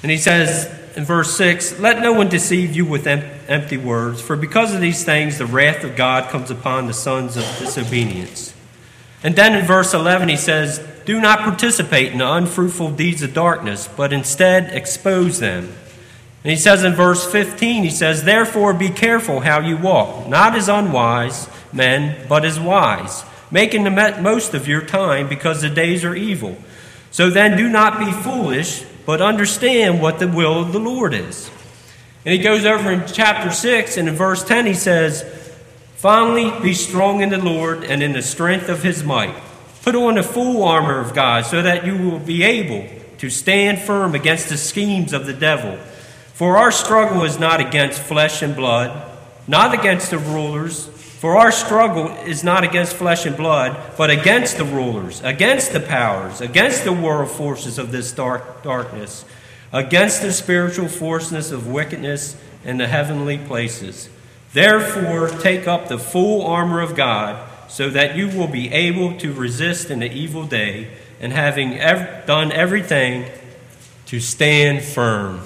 And he says in verse 6, "Let no one deceive you with empty words, for because of these things the wrath of God comes upon the sons of disobedience." And then in verse 11 he says, "Do not participate in the unfruitful deeds of darkness, but instead expose them." And he says in verse 15, he says, "Therefore be careful how you walk, not as unwise men, but as wise, making the most of your time, because the days are evil. So then do not be foolish, but understand what the will of the Lord is." And he goes over in chapter 6, and in verse 10 he says, "Finally be strong in the Lord and in the strength of his might. Put on the full armor of God, so that you will be able to stand firm against the schemes of the devil. For our struggle is not against flesh and blood, not against the rulers. For our struggle is not against flesh and blood, but against the rulers, against the powers, against the world forces of this darkness, against the spiritual forces of wickedness in the heavenly places. Therefore, take up the full armor of God, so that you will be able to resist in the evil day, and having done everything, to stand firm."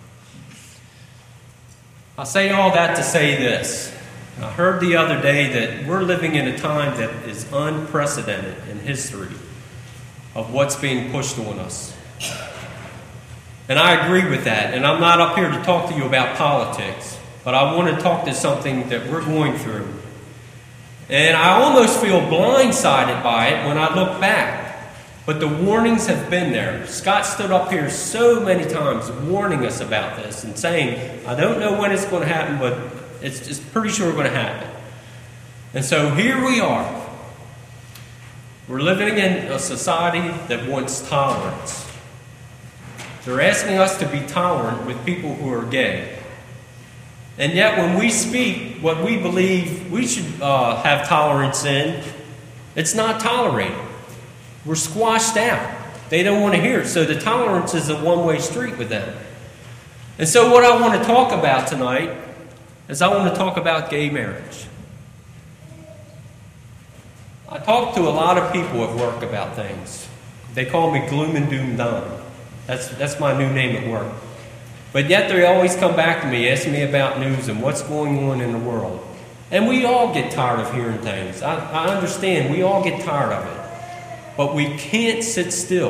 I say all that to say this. I heard the other day that we're living in a time that is unprecedented in history of what's being pushed on us. And I agree with that. And I'm not up here to talk to you about politics, but I want to talk to something that we're going through. And I almost feel blindsided by it when I look back. But the warnings have been there. Scott stood up here so many times warning us about this and saying, "I don't know when it's going to happen, but it's just pretty sure going to happen." And so here we are. We're living in a society that wants tolerance. They're asking us to be tolerant with people who are gay. And yet when we speak what we believe we should have tolerance in, it's not tolerated. We're squashed out. They don't want to hear it. So the tolerance is a one-way street with them. And so what I want to talk about tonight is I want to talk about gay marriage. I talk to a lot of people at work about things. They call me Gloom and Doom Don. That's my new name at work. But yet they always come back to me, asking me about news and what's going on in the world. And we all get tired of hearing things. I understand. We all get tired of it. But we can't sit still.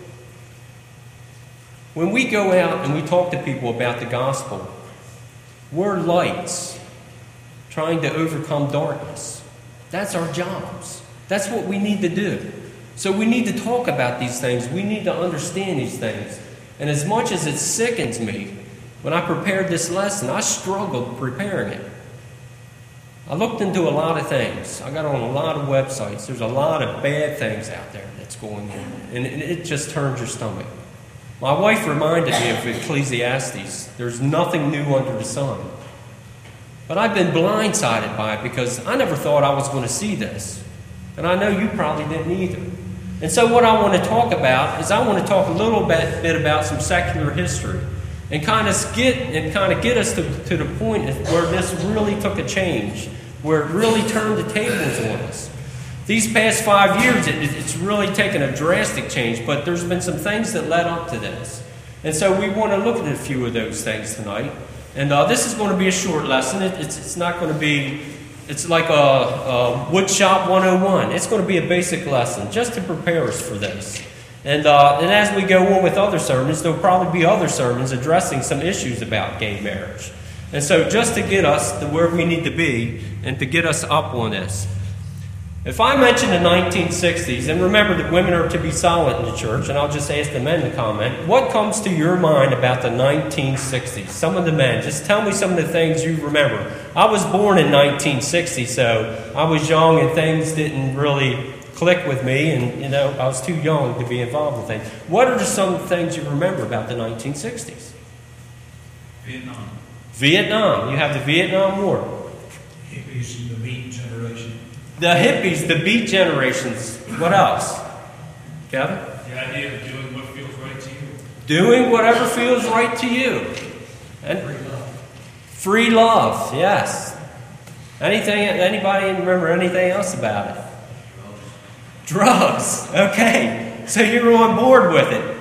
When we go out and we talk to people about the gospel, we're lights trying to overcome darkness. That's our jobs. That's what we need to do. So we need to talk about these things. We need to understand these things. And as much as it sickens me, when I prepared this lesson, I struggled preparing it. I looked into a lot of things. I got on a lot of websites. There's a lot of bad things out there that's going on. And it just turns your stomach. My wife reminded me of Ecclesiastes. There's nothing new under the sun. But I've been blindsided by it because I never thought I was going to see this. And I know you probably didn't either. And so what I want to talk about is I want to talk a little bit about some secular history and kind of get us to the point where this really took a change, where it really turned the tables on us. These past 5 years, it's really taken a drastic change, but there's been some things that led up to this. And so we want to look at a few of those things tonight. And this is going to be a short lesson. It's not going to be, it's like a woodshop 101. It's going to be a basic lesson just to prepare us for this. And as we go on with other sermons, there'll probably be other sermons addressing some issues about gay marriage. And so just to get us to where we need to be and to get us up on this. If I mention the 1960s, and remember that women are to be silent in the church, and I'll just ask the men to comment, what comes to your mind about the 1960s? Some of the men, just tell me some of the things you remember. I was born in 1960, so I was young and things didn't really click with me, and I was too young to be involved with things. What are some things you remember about the 1960s? Vietnam. You have the Vietnam War. Hippies and the Beat Generation. The hippies, the Beat generations. What else? Kevin? The idea of doing what feels right to you. Doing whatever feels right to you. And free love. Free love, yes. Anybody remember anything else about it? Drugs. Okay. So you're on board with it.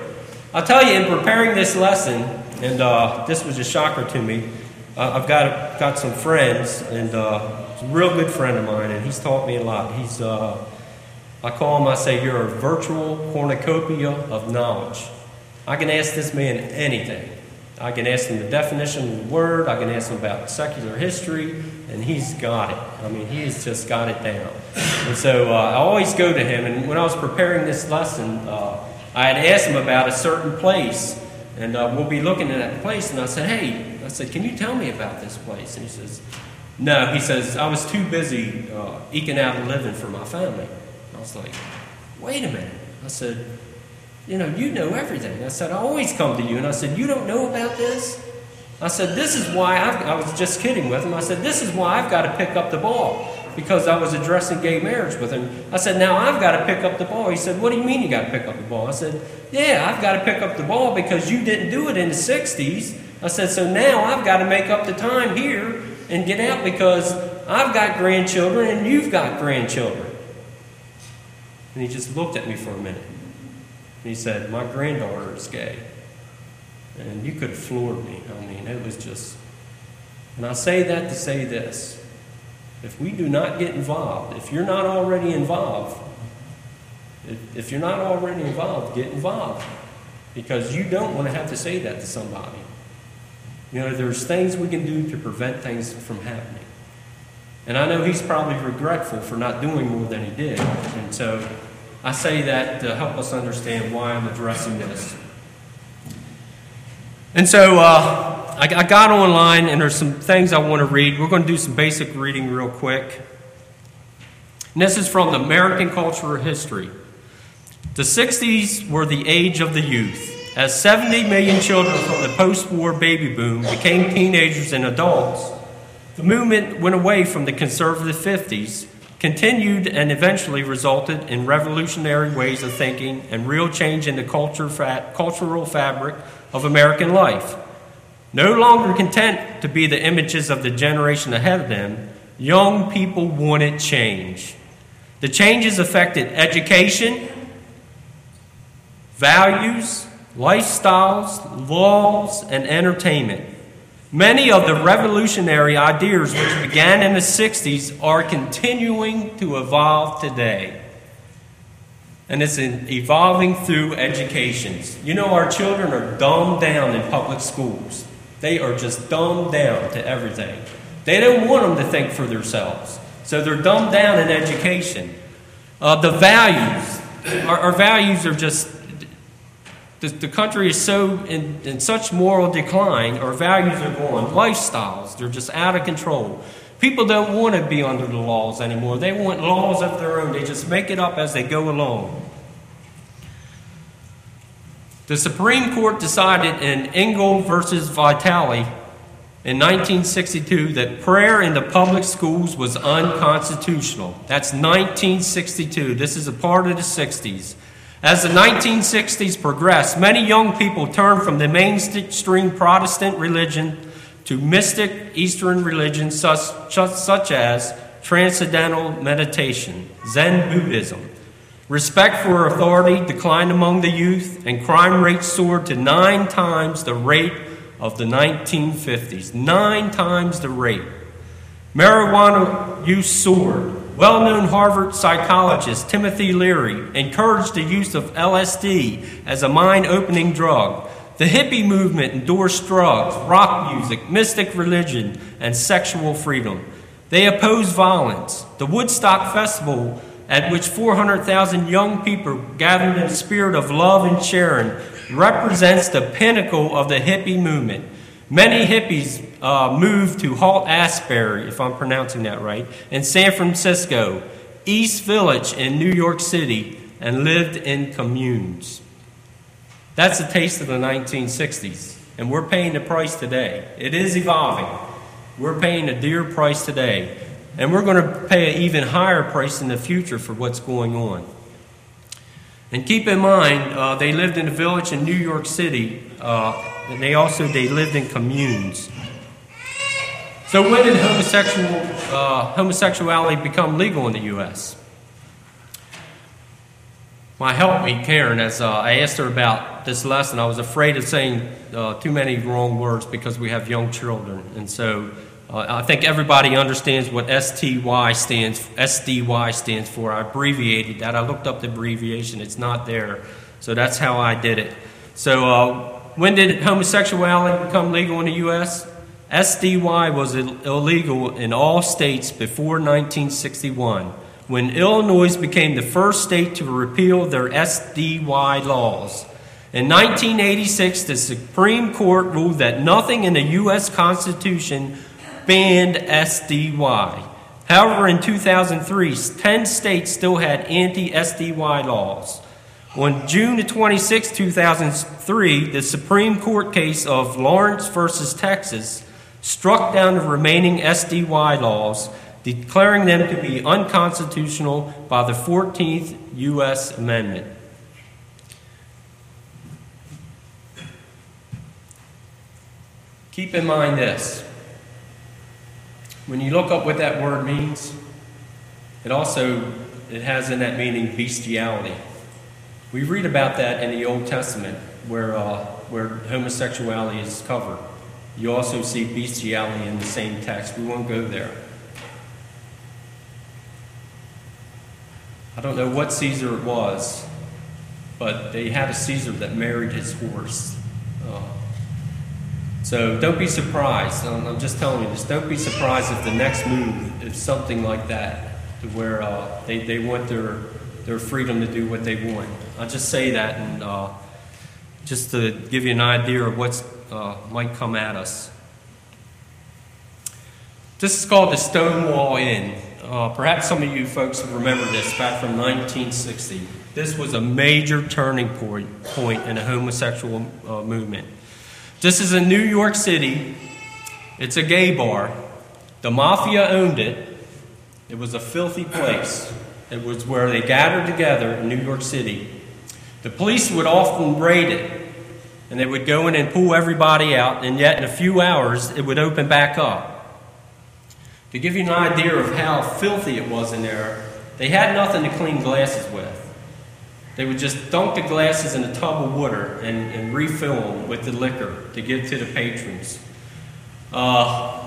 I'll tell you, in preparing this lesson, and this was a shocker to me, I've got some friends, and a real good friend of mine, and he's taught me a lot. I call him, I say, you're a virtual cornucopia of knowledge. I can ask this man anything. I can ask him the definition of the word, I can ask him about secular history, and he's got it. I mean, he's just got it down. And so I always go to him, and when I was preparing this lesson, I had asked him about a certain place, and we'll be looking at that place, and I said, can you tell me about this place? And he says, no. He says, I was too busy eking out a living for my family. I was like, wait a minute. I said, you know everything. I said, I always come to you. And I said, you don't know about this? I said, this is why I was just kidding with him. I said, this is why I've got to pick up the ball, because I was addressing gay marriage with him. I said, now I've got to pick up the ball. He said, what do you mean you got to pick up the ball? I said, yeah, I've got to pick up the ball because you didn't do it in the 60s. I said, so now I've got to make up the time here and get out because I've got grandchildren and you've got grandchildren. And he just looked at me for a minute. And he said, my granddaughter is gay. And you could have floored me. I mean, it was just... And I say that to say this. If we do not get involved, if you're not already involved, if you're not already involved, get involved. Because you don't want to have to say that to somebody. There's things we can do to prevent things from happening. And I know he's probably regretful for not doing more than he did. And so I say that to help us understand why I'm addressing this. And so I got online, and there's some things I want to read. We're going to do some basic reading real quick. And this is from the American Cultural History. The 60s were the age of the youth. As 70 million children from the post-war baby boom became teenagers and adults, the movement went away from the conservative 50s, continued, and eventually resulted in revolutionary ways of thinking and real change in the cultural fabric of American life. No longer content to be the images of the generation ahead of them, young people wanted change. The changes affected education, values, lifestyles, laws, and entertainment. Many of the revolutionary ideas which began in the 60s are continuing to evolve today. And it's evolving through educations. Our children are dumbed down in public schools. They are just dumbed down to everything. They don't want them to think for themselves. So they're dumbed down in education. The values, our values are just, the country is so in such moral decline, our values are going. Lifestyles, they're just out of control. People don't want to be under the laws anymore. They want laws of their own. They just make it up as they go along. The Supreme Court decided in Engel versus Vitale in 1962 that prayer in the public schools was unconstitutional. That's 1962. This is a part of the 60s. As the 1960s progressed, many young people turned from the mainstream Protestant religion to mystic Eastern religions such as Transcendental Meditation, Zen Buddhism. Respect for authority declined among the youth, and crime rates soared to 9 times the rate of the 1950s. 9 times the rate. Marijuana use soared. Well-known Harvard psychologist Timothy Leary encouraged the use of LSD as a mind-opening drug. The hippie movement endorsed drugs, rock music, mystic religion, and sexual freedom. They opposed violence. The Woodstock Festival, at which 400,000 young people gathered in the spirit of love and sharing, represents the pinnacle of the hippie movement. Many hippies moved to Haight-Ashbury, if I'm pronouncing that right, in San Francisco, East Village in New York City, and lived in communes. That's a taste of the 1960s, and we're paying the price today. It is evolving. We're paying a dear price today, and we're going to pay an even higher price in the future for what's going on. And keep in mind, they lived in a village in New York City, and they lived in communes. So when did homosexuality become legal in the U.S.? my helpmeet, Karen, as I asked her about this lesson, I was afraid of saying too many wrong words because we have young children. And so I think everybody understands what SDY stands for. I abbreviated that. I looked up the abbreviation. It's not there. So that's how I did it. So when did homosexuality become legal in the U.S.? SDY was illegal in all states before 1961, when Illinois became the first state to repeal their SDY laws. In 1986, the Supreme Court ruled that nothing in the U.S. Constitution banned SDY. However, in 2003, 10 states still had anti-SDY laws. On June 26, 2003, the Supreme Court case of Lawrence versus Texas struck down the remaining SDY laws, declaring them to be unconstitutional by the 14th U.S. Amendment. Keep in mind this. When you look up what that word means, it has in that meaning bestiality. We read about that in the Old Testament where homosexuality is covered. You also see bestiality in the same text. We won't go there. I don't know what Caesar it was, but they had a Caesar that married his horse. So don't be surprised. I'm just telling you this. Don't be surprised if the next move is something like that, to where they want their freedom to do what they want. I'll just say that, and just to give you an idea of what might come at us. This is called the Stonewall Inn. Perhaps some of you folks remember this back from 1960. This was a major turning point in the homosexual movement. This is in New York City. It's a gay bar. The mafia owned it. It was a filthy place. It was where they gathered together in New York City. The police would often raid it, and they would go in and pull everybody out, and yet in a few hours it would open back up. To give you an idea of how filthy it was in there, they had nothing to clean glasses with. They would just dunk the glasses in a tub of water and refill them with the liquor to give to the patrons. I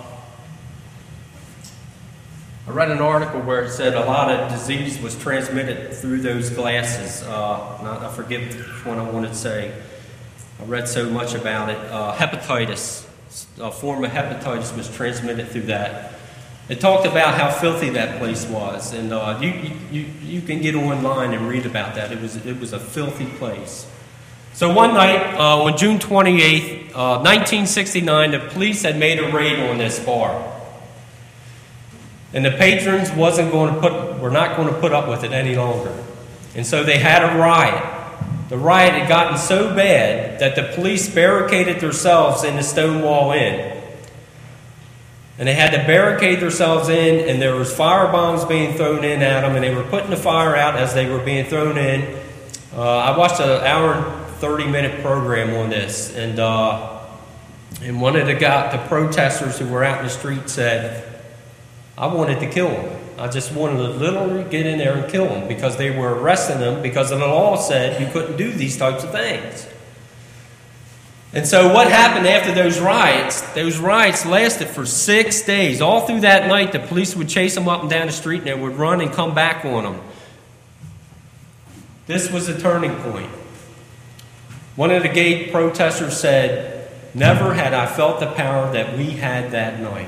read an article where it said a lot of disease was transmitted through those glasses. I forget which one I wanted to say. I read so much about it. Hepatitis, a form of hepatitis was transmitted through that. It talked about how filthy that place was, and you can get online and read about that. It was a filthy place. So one night, on June 28th, 1969, the police had made a raid on this bar, and the patrons were not going to put up with it any longer, and so they had a riot. The riot had gotten so bad that the police barricaded themselves in the Stonewall Inn. And they had to barricade themselves in, and there was fire bombs being thrown in at them, and they were putting the fire out as they were being thrown in. I watched an hour and 30-minute program on this, and one of the protesters who were out in the street said, I wanted to kill them. I just wanted to literally get in there and kill them because they were arresting them because the law said you couldn't do these types of things. And so what happened after those riots lasted for 6 days. All through that night, the police would chase them up and down the street, and they would run and come back on them. This was a turning point. One of the gay protesters said, never had I felt the power that we had that night.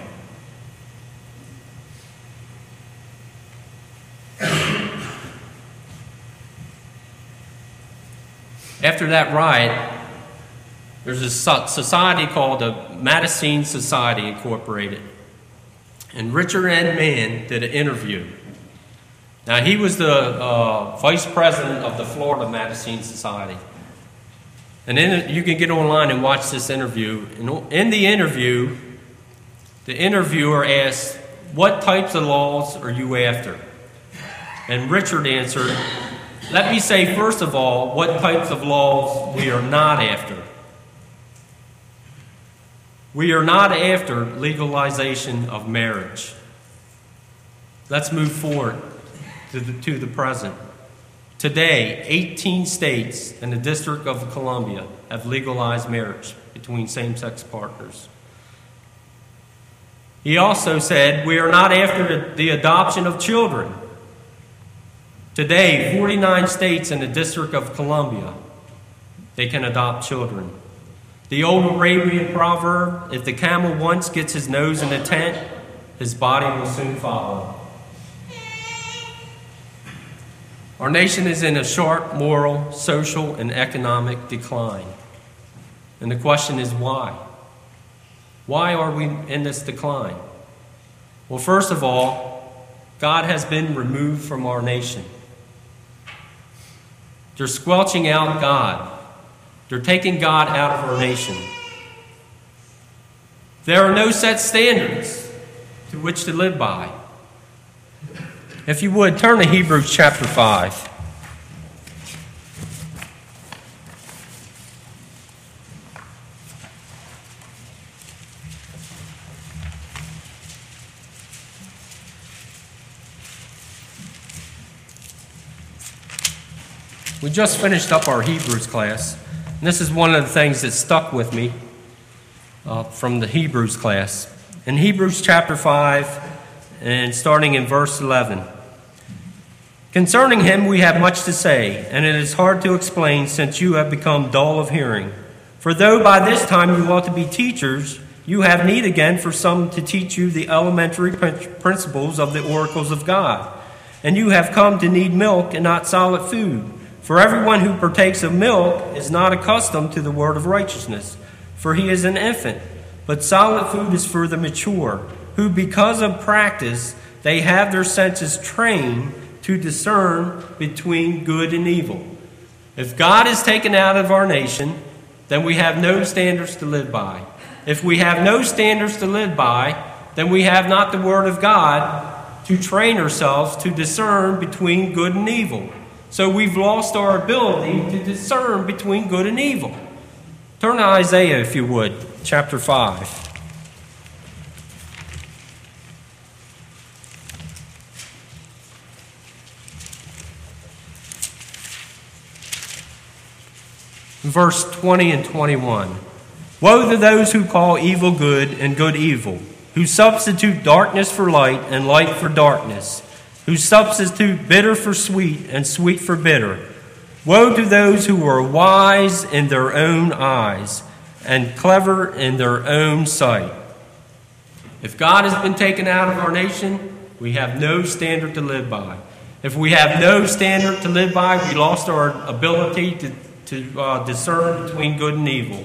After that riot, there's a society called the Mattachine Society Incorporated. And Richard N. Mann did an interview. Now, he was the vice president of the Florida Mattachine Society. And then you can get online and watch this interview. And in the interview, the interviewer asked, what types of laws are you after? And Richard answered, let me say first of all, what types of laws we are not after. We are not after legalization of marriage. Let's move forward to the present. Today, 18 states and the District of Columbia have legalized marriage between same-sex partners. He also said, we are not after the adoption of children. Today, 49 states and the District of Columbia, they can adopt children. The old Arabian proverb, if the camel once gets his nose in the tent, his body will soon follow. Our nation is in a sharp moral, social, and economic decline. And the question is why? Why are we in this decline? Well, first of all, God has been removed from our nation. They're squelching out God. They're taking God out of our nation. There are no set standards to which to live by. If you would, turn to Hebrews chapter 5. We just finished up our Hebrews class, and this is one of the things that stuck with me from the Hebrews class. In Hebrews chapter 5, and starting in verse 11. Concerning him we have much to say, and it is hard to explain since you have become dull of hearing. For though by this time you ought to be teachers, you have need again for some to teach you the elementary principles of the oracles of God. And you have come to need milk and not solid food. For everyone who partakes of milk is not accustomed to the word of righteousness, for he is an infant. But solid food is for the mature, who because of practice they have their senses trained to discern between good and evil. If God is taken out of our nation, then we have no standards to live by. If we have no standards to live by, then we have not the Word of God to train ourselves to discern between good and evil. So we've lost our ability to discern between good and evil. Turn to Isaiah, if you would, chapter 5. Verse 20 and 21. Woe to those who call evil good and good evil, who substitute darkness for light and light for darkness, who substitute bitter for sweet and sweet for bitter. Woe to those who are wise in their own eyes and clever in their own sight. If God has been taken out of our nation, we have no standard to live by. If we have no standard to live by, we lost our ability to discern between good and evil.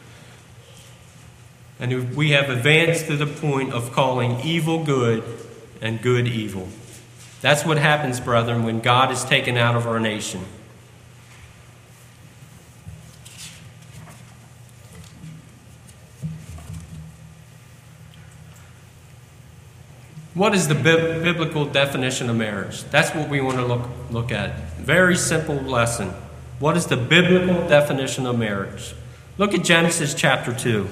And we have advanced to the point of calling evil good and good evil. That's what happens, brethren, when God is taken out of our nation. What is the biblical definition of marriage? That's what we want to look at. Very simple lesson. What is the biblical definition of marriage? Look at Genesis chapter 2.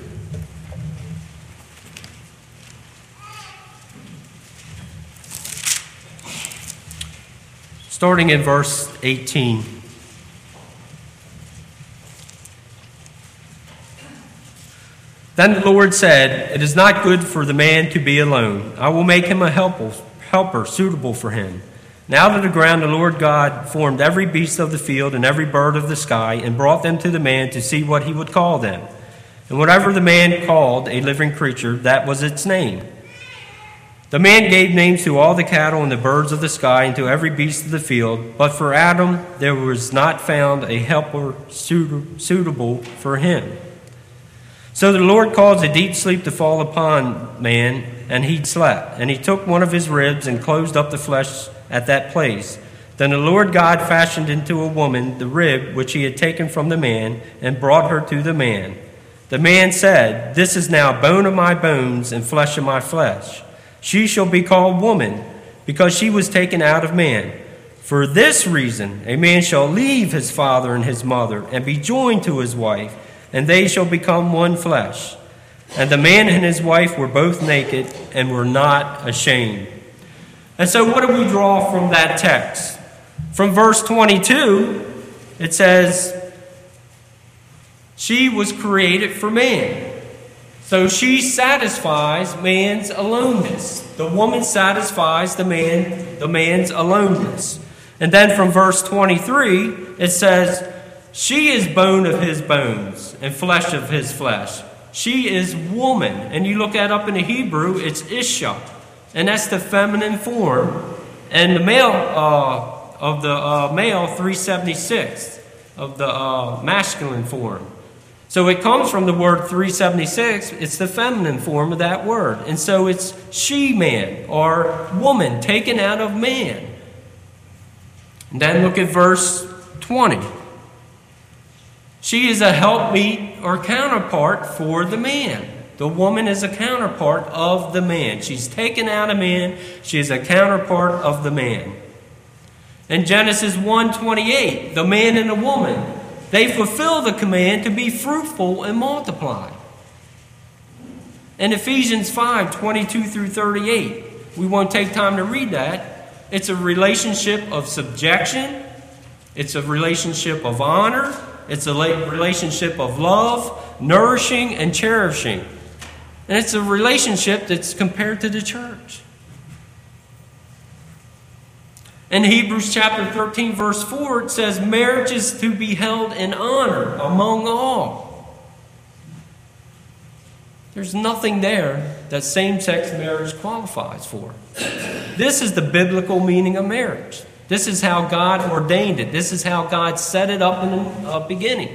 Starting in verse 18. Then the Lord said, "It is not good for the man to be alone. I will make him a helper suitable for him." Now out of the ground the Lord God formed every beast of the field and every bird of the sky, and brought them to the man to see what he would call them. And whatever the man called a living creature, that was its name. The man gave names to all the cattle and the birds of the sky and to every beast of the field, but for Adam there was not found a helper suitable for him. So the Lord caused a deep sleep to fall upon man, and he slept. And he took one of his ribs and closed up the flesh at that place. Then the Lord God fashioned into a woman the rib which he had taken from the man, and brought her to the man. The man said, "This is now bone of my bones and flesh of my flesh. She shall be called woman, because she was taken out of man. For this reason a man shall leave his father and his mother, and be joined to his wife, and they shall become one flesh. And the man and his wife were both naked, and were not ashamed." And so what do we draw from that text? From verse 22, it says, she was created for man. So she satisfies man's aloneness. The woman satisfies the man's aloneness. And then from verse 23, it says, she is bone of his bones and flesh of his flesh. She is woman. And you look that up in the Hebrew, it's Isha. And that's the feminine form. And the male of the male, 376 of the masculine form. So it comes from the word 376. It's the feminine form of that word. And so it's she-man or woman taken out of man. And then look at verse 20. She is a helpmeet or counterpart for the man. The woman is a counterpart of the man. She's taken out of man. She is a counterpart of the man. In Genesis 1:28, the man and the woman, they fulfill the command to be fruitful and multiply. In Ephesians 5:22 through 38, we won't take time to read that. It's a relationship of subjection. It's a relationship of honor. It's a relationship of love, nourishing, and cherishing. And it's a relationship that's compared to the church. In Hebrews chapter 13, verse 4, it says, marriage is to be held in honor among all. There's nothing there that same-sex marriage qualifies for. This is the biblical meaning of marriage. This is how God ordained it. This is how God set it up in the beginning.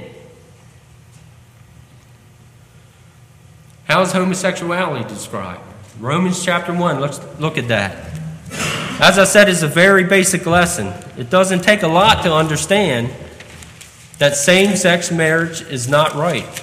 How is homosexuality described? Romans chapter 1, let's look at that. As I said, it's a very basic lesson. It doesn't take a lot to understand that same-sex marriage is not right.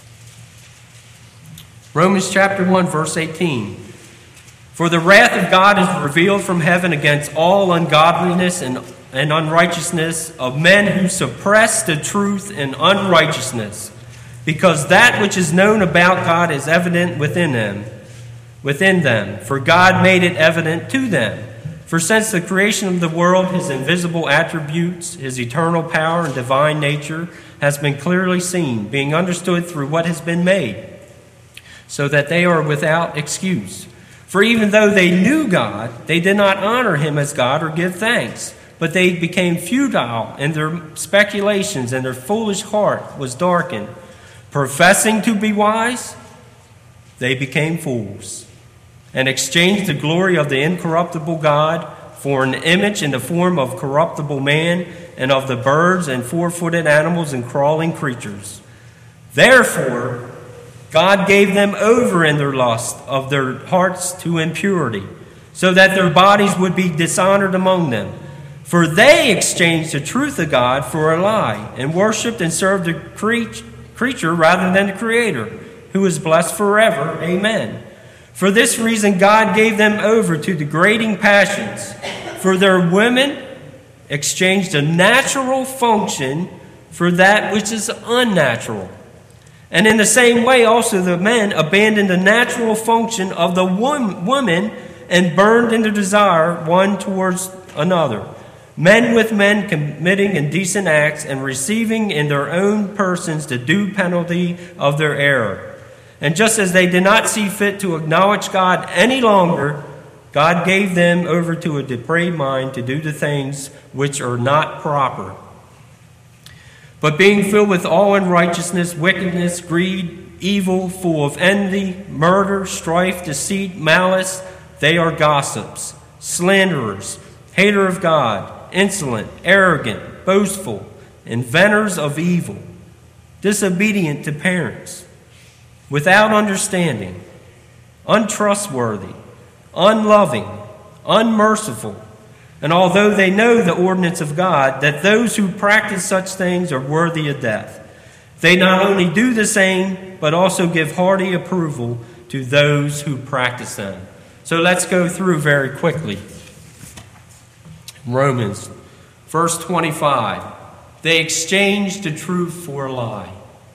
Romans chapter 1, verse 18. For the wrath of God is revealed from heaven against all ungodliness and unrighteousness of men who suppress the truth in unrighteousness, because that which is known about God is evident within them. For God made it evident to them. For since the creation of the world, his invisible attributes, his eternal power and divine nature has been clearly seen, being understood through what has been made, so that they are without excuse. For even though they knew God, they did not honor him as God or give thanks, but they became futile in their speculations, and their foolish heart was darkened. Professing to be wise, they became fools, and exchanged the glory of the incorruptible God for an image in the form of corruptible man, and of the birds and four-footed animals and crawling creatures. Therefore, God gave them over in their lust of their hearts to impurity, so that their bodies would be dishonored among them. For they exchanged the truth of God for a lie, and worshipped and served the creature rather than the Creator, who is blessed forever. Amen. For this reason God gave them over to degrading passions. For their women exchanged a natural function for that which is unnatural. And in the same way also the men abandoned the natural function of the woman and burned in their desire one towards another. Men with men committing indecent acts and receiving in their own persons the due penalty of their error. And just as they did not see fit to acknowledge God any longer, God gave them over to a depraved mind to do the things which are not proper. But being filled with all unrighteousness, wickedness, greed, evil, full of envy, murder, strife, deceit, malice, they are gossips, slanderers, hater of God, insolent, arrogant, boastful, inventors of evil, disobedient to parents, without understanding, untrustworthy, unloving, unmerciful. And although they know the ordinance of God, that those who practice such things are worthy of death, they not only do the same, but also give hearty approval to those who practice them. So let's go through very quickly. Romans, verse 25. They exchanged the truth for a lie.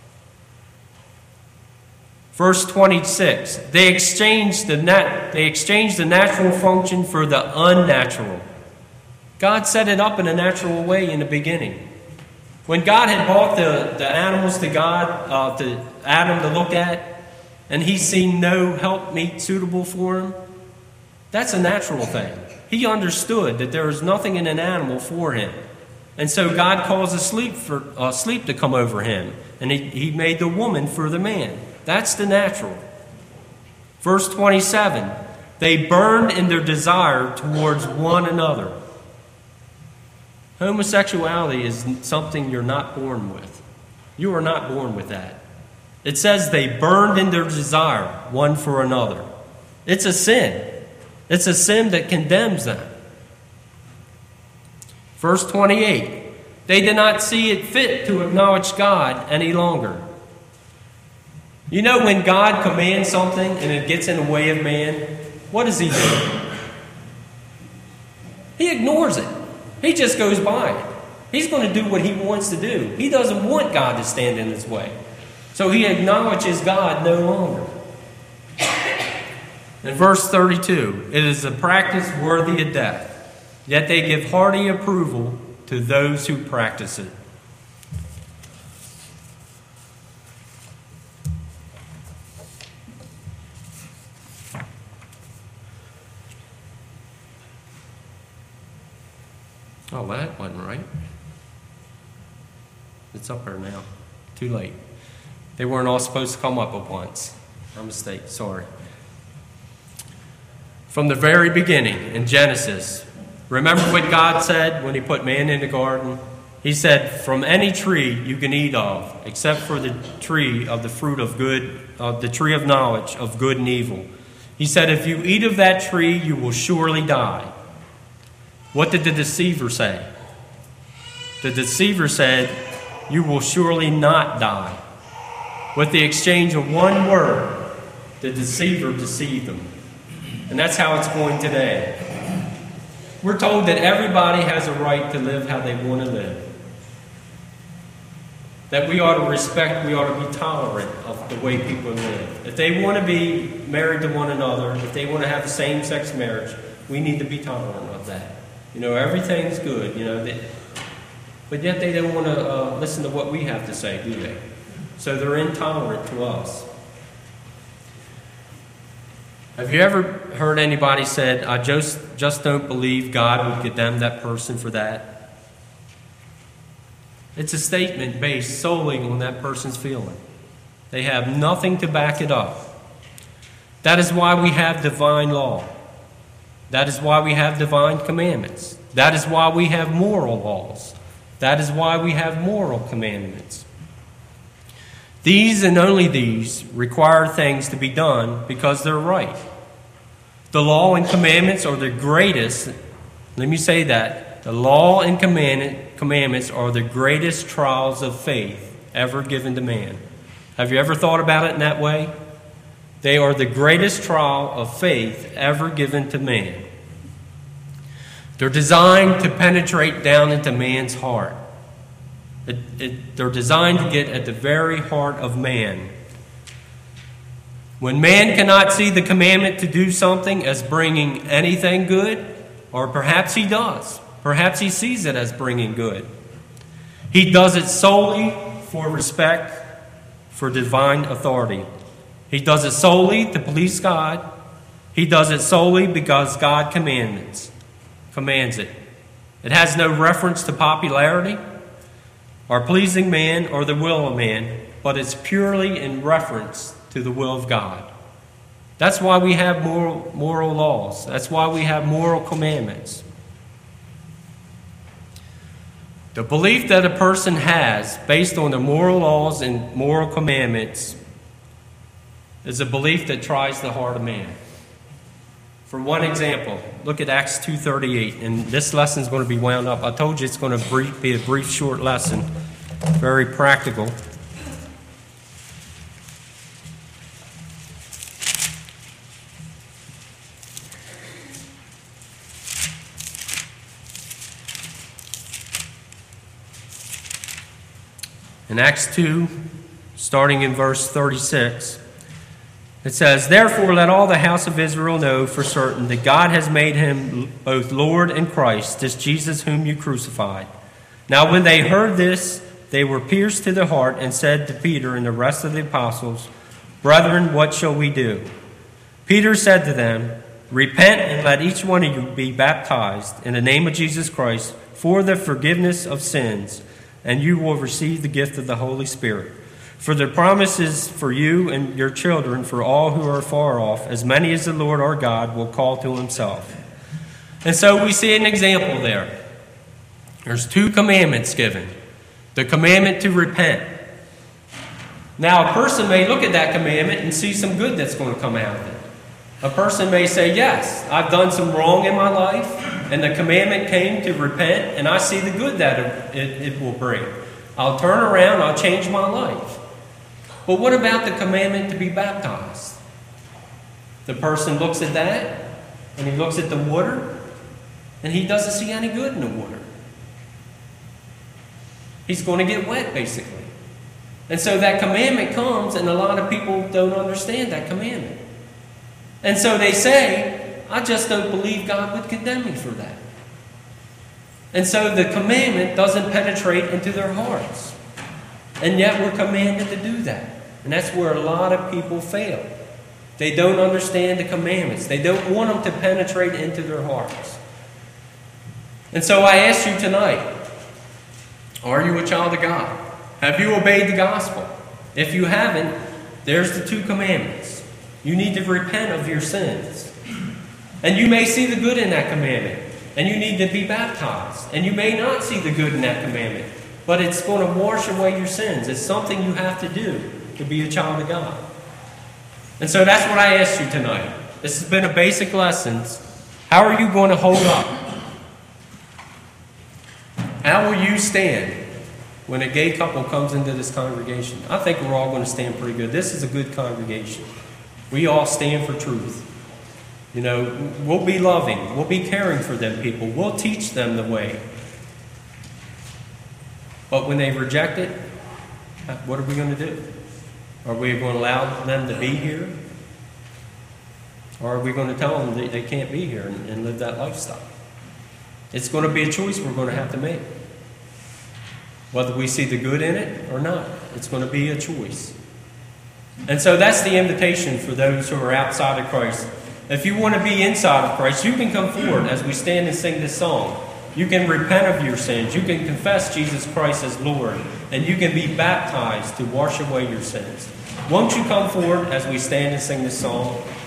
Verse 26. They exchanged the natural function for the unnatural. God set it up in a natural way in the beginning. When God had brought the animals to God, to Adam to look at, and he seen no helpmeet suitable for him, that's a natural thing. He understood that there was nothing in an animal for him. And so God caused sleep to come over him. And he made the woman for the man. That's the natural. Verse 27, they burned in their desire towards one another. Homosexuality is something you're not born with. You are not born with that. It says they burned in their desire one for another. It's a sin. It's a sin that condemns them. Verse 28, they did not see it fit to acknowledge God any longer. You know, when God commands something and it gets in the way of man, what does he do? He ignores it. He just goes by it. He's going to do what he wants to do. He doesn't want God to stand in his way. So he acknowledges God no longer. In verse 32, it is a practice worthy of death, yet they give hearty approval to those who practice it. Oh, well, that wasn't right. It's up there now. Too late. They weren't all supposed to come up at once. My mistake, sorry. From the very beginning in Genesis, remember what God said when he put man in the garden? He said, from any tree you can eat of, except for the tree of the fruit of good, the tree of knowledge of good and evil. He said, if you eat of that tree, you will surely die. What did the deceiver say? The deceiver said, you will surely not die. With the exchange of one word, the deceiver deceived them. And that's how it's going today. We're told that everybody has a right to live how they want to live. That we ought to respect, we ought to be tolerant of the way people live. If they want to be married to one another, if they want to have a same-sex marriage, we need to be tolerant of that. You know, everything's good, you know. But yet they don't want to listen to what we have to say, do they? So they're intolerant to us. Have you ever heard anybody said, I just don't believe God would condemn that person for that? It's a statement based solely on that person's feeling. They have nothing to back it up. That is why we have divine law. That is why we have divine commandments. That is why we have moral laws. That is why we have moral commandments. These and only these require things to be done because they're right. The law and commandments are the greatest. Let me say that. The law and commandments are the greatest trials of faith ever given to man. Have you ever thought about it in that way? They are the greatest trial of faith ever given to man. They're designed to penetrate down into man's heart. They're designed to get at the very heart of man. When man cannot see the commandment to do something as bringing anything good, or perhaps he does. Perhaps he sees it as bringing good. He does it solely for respect for divine authority. He does it solely to please God. He does it solely because God commands it. It has no reference to popularity or pleasing man or the will of man, but it's purely in reference to the will of God. That's why we have moral laws. That's why we have moral commandments. The belief that a person has based on the moral laws and moral commandments is a belief that tries the heart of man. For one example, look at Acts 2:38, and this lesson is going to be wound up. I told you it's going to be a brief, short lesson, very practical. In Acts 2, starting in verse 36, It says, "Therefore let all the house of Israel know for certain that God has made him both Lord and Christ, this Jesus whom you crucified." Now when they heard this, they were pierced to the heart and said to Peter and the rest of the apostles, "Brethren, what shall we do?" Peter said to them, "Repent and let each one of you be baptized in the name of Jesus Christ for the forgiveness of sins, and you will receive the gift of the Holy Spirit. For the promise is for you and your children, for all who are far off, as many as the Lord our God will call to himself." And so we see an example there. There's 2 commandments given. The commandment to repent. Now, a person may look at that commandment and see some good that's going to come out of it. A person may say, yes, I've done some wrong in my life, and the commandment came to repent, and I see the good that it will bring. I'll turn around, I'll change my life. But what about the commandment to be baptized? The person looks at that, and he looks at the water, and he doesn't see any good in the water. He's going to get wet, basically. And so that commandment comes, and a lot of people don't understand that commandment. And so they say, I just don't believe God would condemn me for that. And so the commandment doesn't penetrate into their hearts. And yet we're commanded to do that. And that's where a lot of people fail. They don't understand the commandments. They don't want them to penetrate into their hearts. And so I ask you tonight, are you a child of God? Have you obeyed the gospel? If you haven't, there's the 2 commandments. You need to repent of your sins. And you may see the good in that commandment. And you need to be baptized. And you may not see the good in that commandment. But it's going to wash away your sins. It's something you have to do to be a child of God. And so that's what I asked you tonight. This has been a basic lesson. How are you going to hold up? How will you stand when a gay couple comes into this congregation? I think we're all going to stand pretty good. This is a good congregation. We all stand for truth. You know, we'll be loving. We'll be caring for them people. We'll teach them the way. But when they reject it, what are we going to do? Are we going to allow them to be here? Or are we going to tell them they can't be here and live that lifestyle? It's going to be a choice we're going to have to make. Whether we see the good in it or not, it's going to be a choice. And so that's the invitation for those who are outside of Christ. If you want to be inside of Christ, you can come forward as we stand and sing this song. You can repent of your sins. You can confess Jesus Christ as Lord. And you can be baptized to wash away your sins. Won't you come forward as we stand and sing this song?